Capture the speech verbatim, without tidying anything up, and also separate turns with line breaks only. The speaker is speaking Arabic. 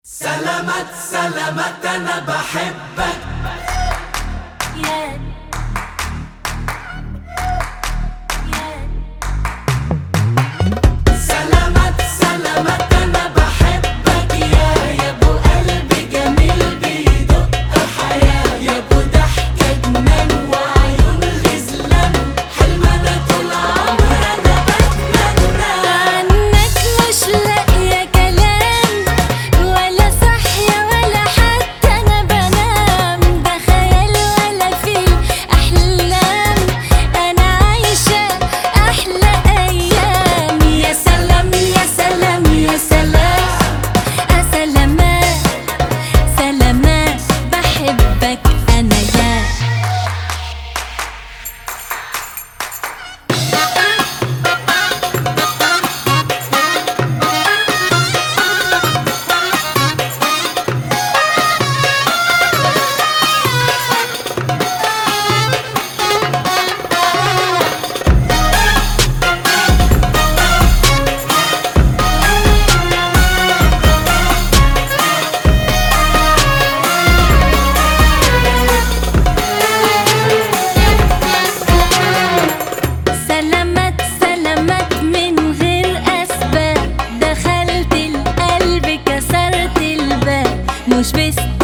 سلامات سلامات أنا بحبك yeah. سلامات سلامات أنا بحبك يا يا أبو قلبي جميل بيدق حياة يا أبو ضحكة جنان وعيون غزلان حلم أنا طول عمري أنا بتمنى
عنك مش لاقية كلام ولا صحية ولا حتى أنا بنام ده خيال ولا فيه أحلام أنا عايشة أحلى أيام يا سلام يا سلام يا سلام سلامات سلامات بحبك أنا يا سلامات سلامات من غير أسباب دخلت القلب كسرت الباب مش بس